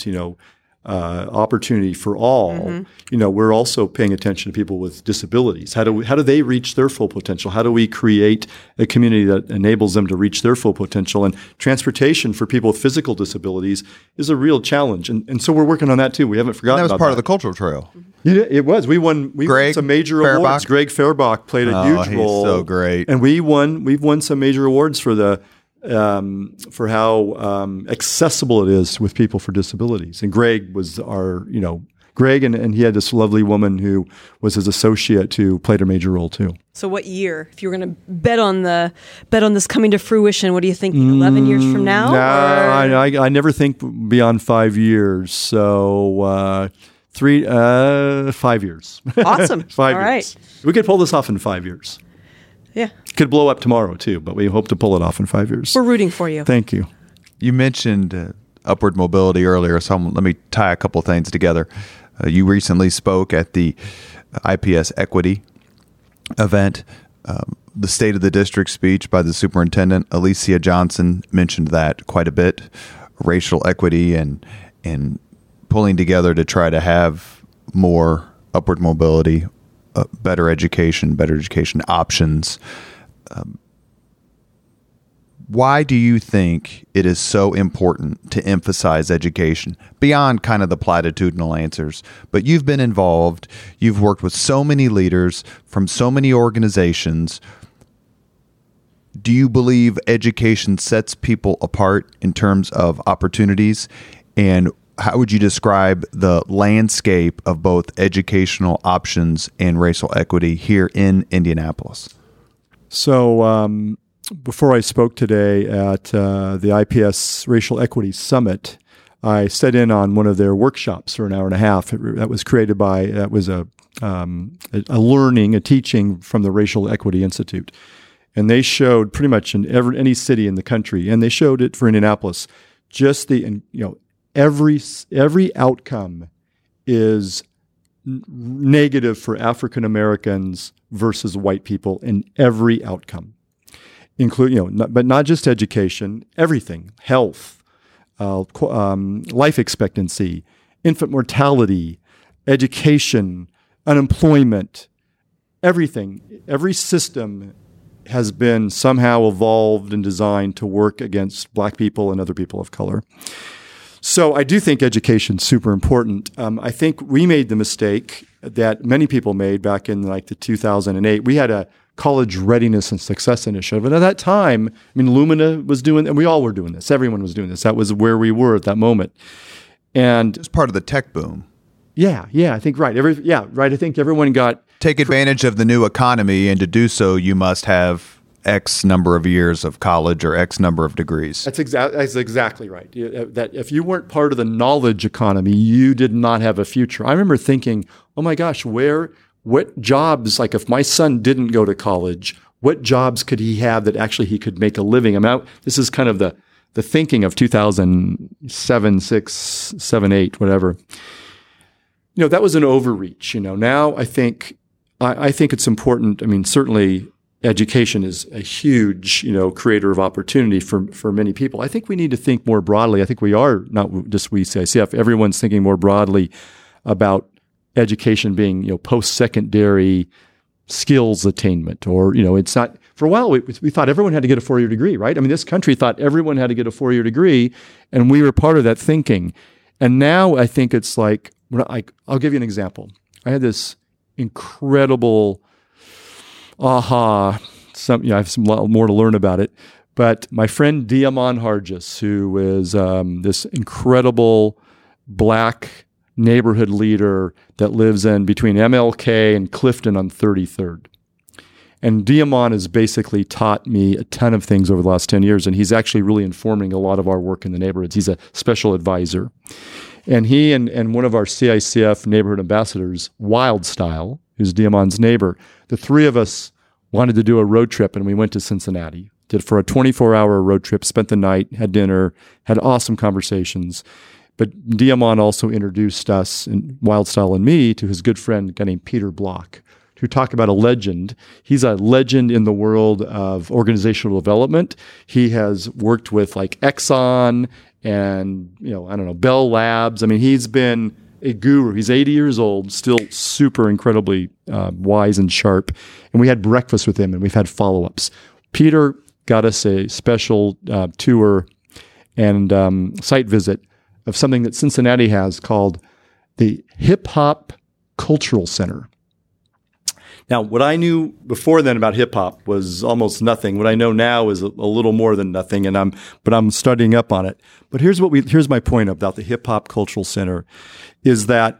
opportunity for all, we're also paying attention to people with disabilities. How do they reach their full potential? How do we create a community that enables them to reach their full potential? And transportation for people with physical disabilities is a real challenge. And so we're working on that too. We haven't forgotten about that. That was part of the Cultural Trail. Yeah, it was. We won some major awards. Greg Fairbach played a huge role. He's so great. And we've won some major awards for for how accessible it is with people for disabilities. And Greg was Greg and he had this lovely woman who was his associate who played a major role too. So what year? If you were going to bet on this coming to fruition, what do you think? 11 years from now? No, I never think beyond 5 years. So 5 years. Awesome. 5 All years. right. We could pull this off in 5 years. Yeah. Could blow up tomorrow too, but we hope to pull it off in 5 years. We're rooting for you. Thank you. You mentioned upward mobility earlier, so let me tie a couple things together. You recently spoke at the IPS Equity event. The State of the District speech by the superintendent, Alicia Johnson, mentioned that quite a bit. Racial equity and pulling together to try to have more upward mobility, better education options. Why do you think it is so important to emphasize education beyond kind of the platitudinal answers? But you've been involved. You've worked with so many leaders from so many organizations. Do you believe education sets people apart in terms of opportunities? And how would you describe the landscape of both educational options and racial equity here in Indianapolis? So before I spoke today at the IPS Racial Equity Summit, I sat in on one of their workshops for an hour and a half. That was created by, that was a teaching from the Racial Equity Institute. And they showed pretty much in any city in the country, and they showed it for Indianapolis, just every outcome is negative for African Americans versus white people in every outcome, including, but not just education, everything, health, life expectancy, infant mortality, education, unemployment, everything. Every system has been somehow evolved and designed to work against black people and other people of color. So I do think education's super important. I think we made the mistake that many people made back in the 2008. We had a college readiness and success initiative. And at that time, Lumina was doing, and we all were doing this. Everyone was doing this. That was where we were at that moment. And it's part of the tech boom. Yeah, I think right. I think everyone got take advantage of the new economy, and to do so, you must have X number of years of college or X number of degrees. That's exactly right. That if you weren't part of the knowledge economy, you did not have a future. I remember thinking, oh my gosh, what jobs, if my son didn't go to college, what jobs could he have that actually he could make a living? This is kind of the thinking of 2007, 6, 7, 8, whatever. That was an overreach. Now I think it's important. Certainly education is a huge, creator of opportunity for many people. I think we need to think more broadly. I think we are, not just we CICF, everyone's thinking more broadly about education being, post-secondary skills attainment, or, it's not, for a while we thought everyone had to get a 4-year degree, right? This country thought everyone had to get a 4-year degree, and we were part of that thinking. And now I think it's I'll give you an example. I had this incredible I have some lot more to learn about it. But my friend Diamond Hargis, who is this incredible black neighborhood leader that lives in between MLK and Clifton on 33rd. And Diamond has basically taught me a ton of things over the last 10 years, and he's actually really informing a lot of our work in the neighborhoods. He's a special advisor. And he and one of our CICF neighborhood ambassadors, Wildstyle, who's Diamond's neighbor, the three of us wanted to do a road trip, and we went to Cincinnati. Did for a 24-hour road trip, spent the night, had dinner, had awesome conversations. But Diamond also introduced us, and Wildstyle and me, to his good friend, a guy named Peter Block, who talk about a legend. He's a legend in the world of organizational development. He has worked with Exxon and, Bell Labs. He's been a guru. He's 80 years old, still super incredibly wise and sharp. And we had breakfast with him, and we've had follow-ups. Peter got us a special tour and site visit of something that Cincinnati has called the Hip Hop Cultural Center. Now, what I knew before then about hip hop was almost nothing. What I know now is a little more than nothing, but I'm studying up on it. But here's my point about the Hip Hop Cultural Center, is that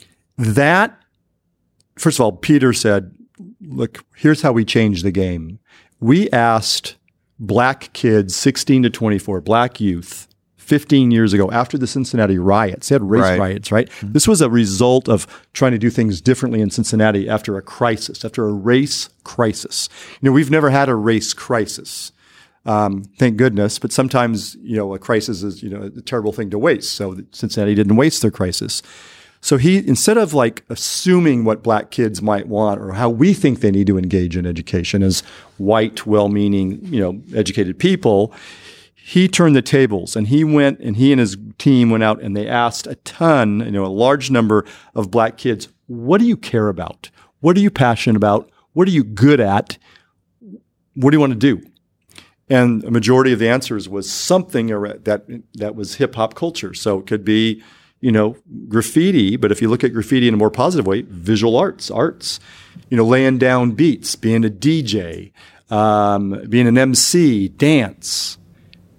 first of all, Peter said, look, here's how we changed the game. We asked black kids, 16 to 24, black youth, 15 years ago, after the Cincinnati riots. They had race riots, right? Mm-hmm. This was a result of trying to do things differently in Cincinnati after a crisis, after a race crisis. We've never had a race crisis, thank goodness, but sometimes, a crisis is, a terrible thing to waste. So Cincinnati didn't waste their crisis. So he, instead of assuming what black kids might want or how we think they need to engage in education as white, well-meaning, educated people, he turned the tables, and he and his team went out and they asked a ton, a large number of black kids, what do you care about? What are you passionate about? What are you good at? What do you want to do? And a majority of the answers was something that was hip hop culture. So it could be, graffiti, but if you look at graffiti in a more positive way, visual arts, laying down beats, being a DJ, being an MC, dance.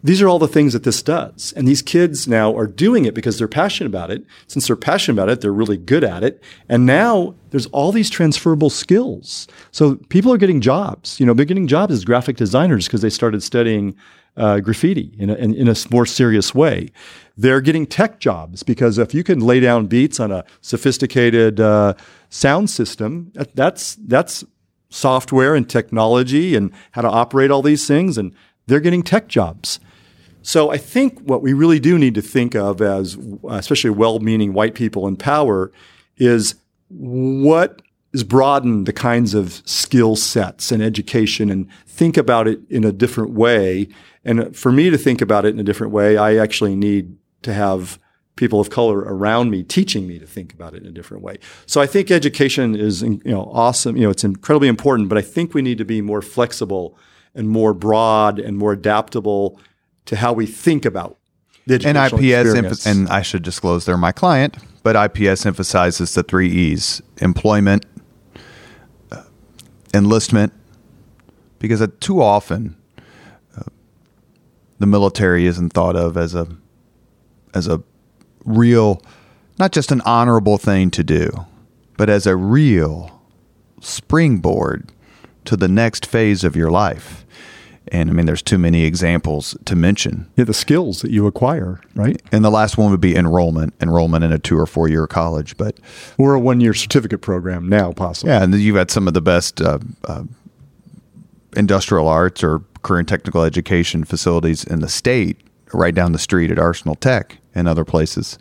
these are all the things that this does. And these kids now are doing it because they're passionate about it. Since they're passionate about it, they're really good at it. And now there's all these transferable skills. So people are getting jobs. They're getting jobs as graphic designers because they started studying graffiti in a more serious way. They're getting tech jobs because if you can lay down beats on a sophisticated sound system, that's software and technology and how to operate all these things, and they're getting tech jobs. So I think what we really do need to think of as, especially well-meaning white people in power, is what is broaden the kinds of skill sets and education and think about it in a different way. And for me to think about it in a different way, I actually need to have people of color around me teaching me to think about it in a different way. So I think education is, awesome. It's incredibly important, but I think we need to be more flexible and more broad and more adaptable to how we think about the educational experience. And I should disclose they're my client, but IPS emphasizes the 3 E's: employment, enlistment, because too often the military isn't thought of as a real, not just an honorable thing to do, but as a real springboard to the next phase of your life. And I mean, there's too many examples to mention. Yeah, the skills that you acquire, right? And the last one would be enrollment in a 2 or 4 year college, or a 1-year certificate program now, possibly. Yeah, and you've had some of the best industrial arts or career and technical education facilities in the state, right down the street at Arsenal Tech and other places.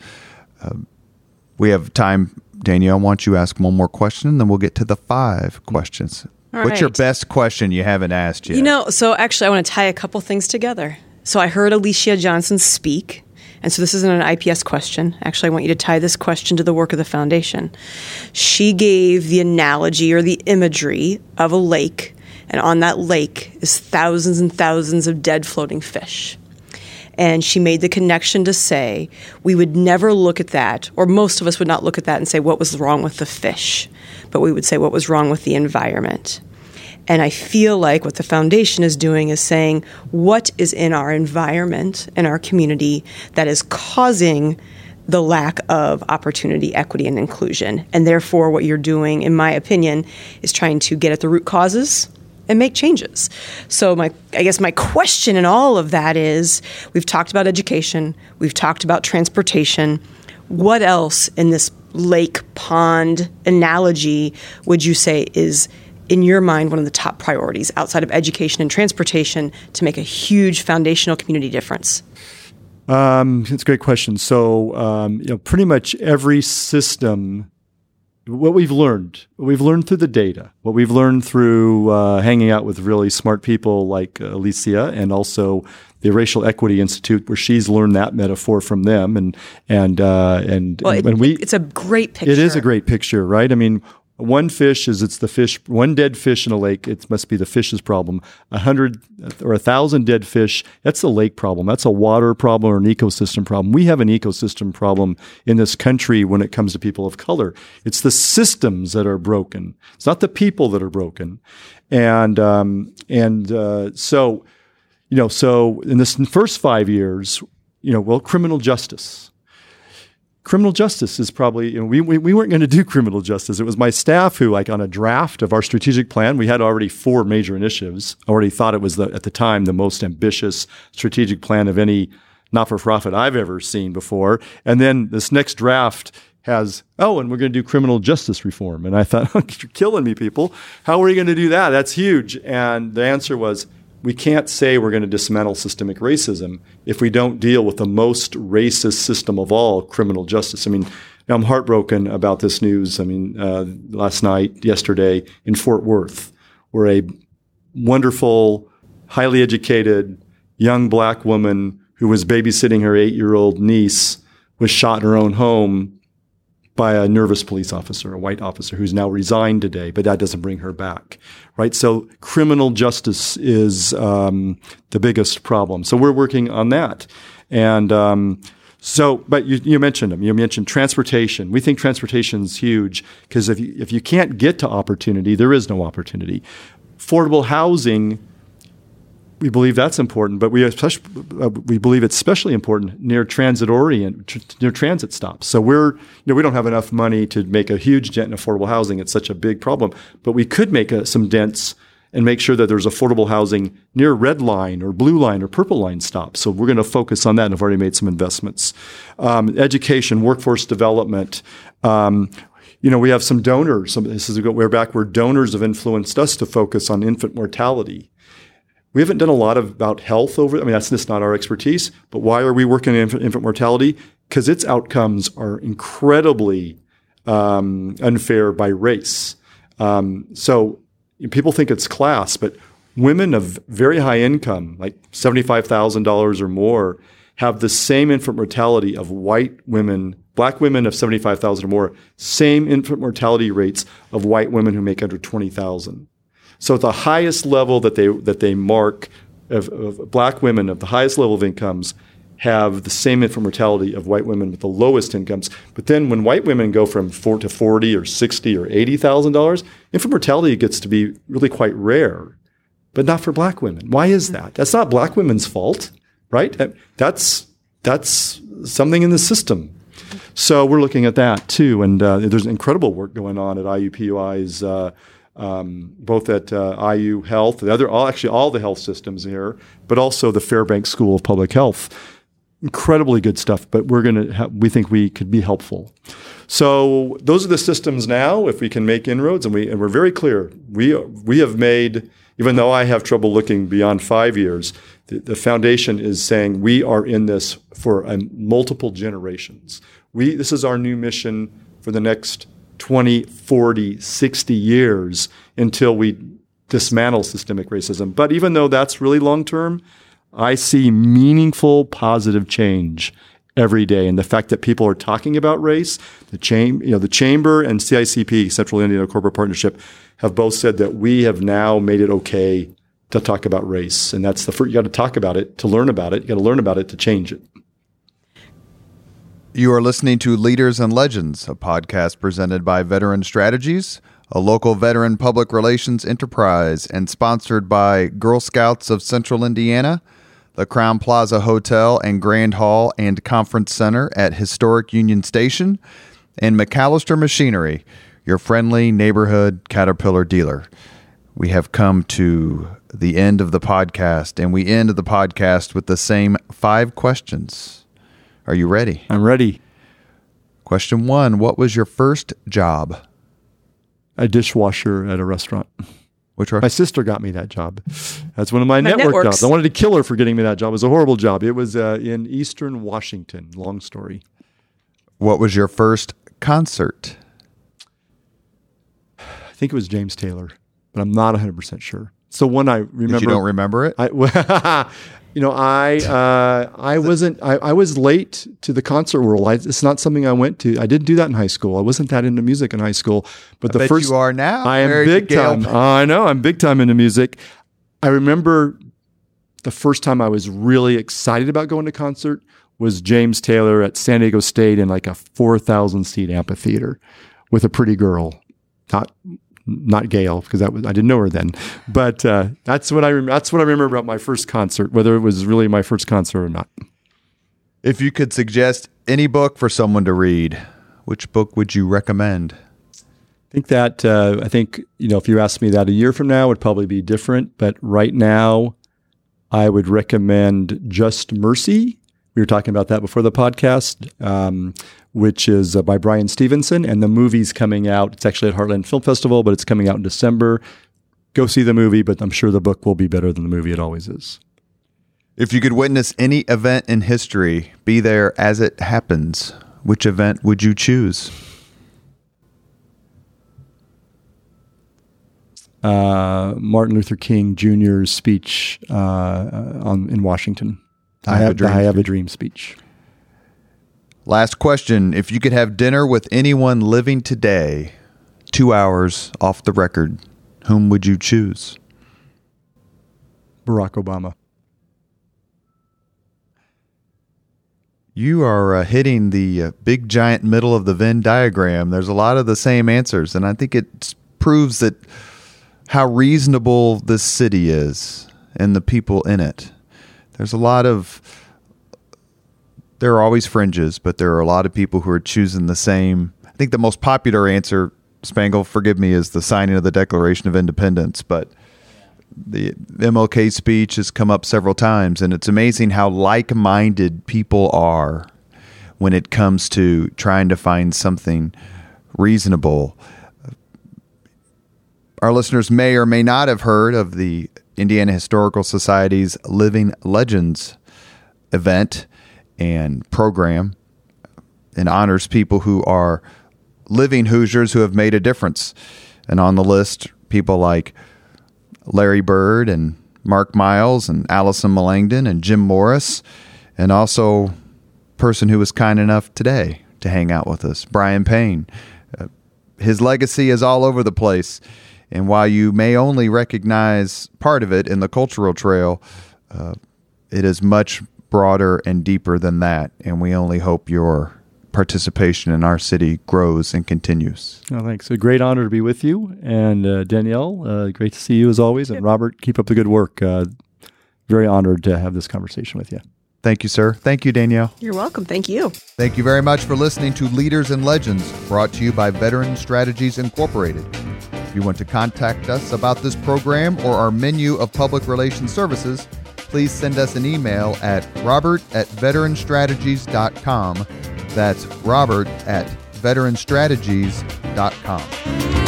We have time, Danielle. Why don't you ask one more question, and then we'll get to the 5 questions. What's your best question you haven't asked yet? So actually I want to tie a couple things together. So I heard Alicia Johnson speak, and so this isn't an IPS question. Actually, I want you to tie this question to the work of the foundation. She gave the analogy or the imagery of a lake, and on that lake is thousands and thousands of dead floating fish. And she made the connection to say we would never look at that, or most of us would not look at that and say what was wrong with the fish, but we would say what was wrong with the environment. And I feel like what the foundation is doing is saying what is in our environment, in our community, that is causing the lack of opportunity, equity, and inclusion. And therefore, what you're doing, in my opinion, is trying to get at the root causes and make changes. So I guess my question in all of that is, we've talked about education, we've talked about transportation. What else in this lake pond analogy would you say is, in your mind, one of the top priorities outside of education and transportation to make a huge foundational community difference? It's a great question. So, pretty much every system, what we've learned through the data, what we've learned through hanging out with really smart people like Alicia, and also the Racial Equity Institute, where she's learned that metaphor from them, it's a great picture. It is a great picture, right? I mean, one dead fish in a lake, it must be the fish's problem. 100 or 1,000 dead fish, that's a lake problem. That's a water problem or an ecosystem problem. We have an ecosystem problem in this country when it comes to people of color. It's the systems that are broken. It's not the people that are broken. So in this first 5 years, criminal justice. Criminal justice is probably, we weren't going to do criminal justice. It was my staff who, on a draft of our strategic plan, we had already 4 major initiatives. I already thought it was, at the time, the most ambitious strategic plan of any not-for-profit I've ever seen before. And then this next draft has, and we're going to do criminal justice reform. And I thought, you're killing me, people. How are we going to do that? That's huge. And the answer was, we can't say we're going to dismantle systemic racism if we don't deal with the most racist system of all, criminal justice. I mean, I'm heartbroken about this news. I mean, yesterday in Fort Worth, where a wonderful, highly educated young black woman who was babysitting her 8-year-old niece was shot in her own home by a nervous police officer, a white officer who's now resigned today, but that doesn't bring her back, right? So criminal justice is the biggest problem. So we're working on that. And but you mentioned them. You mentioned transportation. We think transportation is huge because if you can't get to opportunity, there is no opportunity. Affordable housing we believe that's important, but we believe it's especially important near transit stops. So we don't have enough money to make a huge dent in affordable housing. It's such a big problem, but we could make some dents and make sure that there's affordable housing near red line or blue line or purple line stops. So we're going to focus on that, and have already made some investments. Education, workforce development. We have some donors. This is way back where donors have influenced us to focus on infant mortality. We haven't done a lot about health that's just not our expertise, but why are we working on infant mortality? Because its outcomes are incredibly unfair by race. So people think it's class, but women of very high income, like $75,000 or more, have the same infant mortality of white women, black women of $75,000 or more, same infant mortality rates of white women who make under $20,000. So at the highest level that they mark of black women of the highest level of incomes have the same infant mortality of white women with the lowest incomes. But then when white women go from $40,000 to $40,000 or $60,000 or $80,000, infant mortality gets to be really quite rare, but not for black women. Why is that? That's not black women's fault, right? That's something in the system. So we're looking at that too, and there's incredible work going on at IUPUI's. Both at IU Health, all the health systems here, but also the Fairbanks School of Public Health. Incredibly good stuff, but we think we could be helpful. So those are the systems now. If we can make inroads, and we're very clear, we have made. Even though I have trouble looking beyond 5 years, the foundation is saying we are in this for multiple generations. This is our new mission for the next 20, 40, 60 years until we dismantle systemic racism. But even though that's really long term, I see meaningful positive change every day. And the fact that people are talking about race, the Chamber and CICP, Central Indiana Corporate Partnership, have both said that we have now made it okay to talk about race. And that's the first, you got to talk about it to learn about it. You got to learn about it to change it. You are listening to Leaders and Legends, a podcast presented by Veteran Strategies, a local veteran public relations enterprise, and sponsored by Girl Scouts of Central Indiana, the Crown Plaza Hotel and Grand Hall and Conference Center at Historic Union Station, and McAllister Machinery, your friendly neighborhood Caterpillar dealer. We have come to the end of the podcast, and we end the podcast with the same 5 questions. Are you ready? I'm ready. Question 1, what was your first job? A dishwasher at a restaurant. Which My sister got me that job. That's one of my network jobs. I wanted to kill her for getting me that job. It was a horrible job. It was in Eastern Washington. Long story. What was your first concert? I think it was James Taylor, but I'm not 100% sure. It's the one I remember. You don't remember it? I was late to the concert world. It's not something I went to. I didn't do that in high school. I wasn't that into music in high school. But I bet you are now. I am big time. I know. I'm big time into music. I remember the first time I was really excited about going to concert was James Taylor at San Diego State in like a 4,000 seat amphitheater with a pretty girl. Not Gail, because I didn't know her then, but that's what I remember about my first concert, whether it was really my first concert or not. If you could suggest any book for someone to read, which book would you recommend? I think if you asked me that a year from now, it would probably be different. But right now, I would recommend Just Mercy. We were talking about that before the podcast, which is by Brian Stevenson, and the movie's coming out. It's actually at Heartland Film Festival, but it's coming out in December. Go see the movie, but I'm sure the book will be better than the movie. It always is. If you could witness any event in history, be there as it happens, which event would you choose? Martin Luther King Jr.'s speech in Washington. I have a dream speech. Last question. If you could have dinner with anyone living today, 2 hours off the record, whom would you choose? Barack Obama. You are hitting the big giant middle of the Venn diagram. There's a lot of the same answers, and I think it proves that how reasonable this city is. and the people in it. There are always fringes, but there are a lot of people who are choosing the same. I think the most popular answer, Spangle, forgive me, is the signing of the Declaration of Independence, but the MLK speech has come up several times, and it's amazing how like-minded people are when it comes to trying to find something reasonable. Our listeners may or may not have heard of the Indiana Historical Society's Living Legends event and program, and honors people who are living Hoosiers who have made a difference. And on the list, people like Larry Bird and Mark Miles and Allison Melangton and Jim Morris, and also a person who was kind enough today to hang out with us, Brian Payne. His legacy is all over the place. And while you may only recognize part of it in the cultural trail, it is much broader and deeper than that. And we only hope your participation in our city grows and continues. Oh, thanks. A great honor to be with you. And Danielle, great to see you as always. And Robert, keep up the good work. Very honored to have this conversation with you. Thank you, sir. Thank you, Danielle. You're welcome. Thank you. Thank you very much for listening to Leaders and Legends, brought to you by Veteran Strategies Incorporated. If you want to contact us about this program or our menu of public relations services, please send us an email at robert@veteranstrategies.com. That's robert@veteranstrategies.com.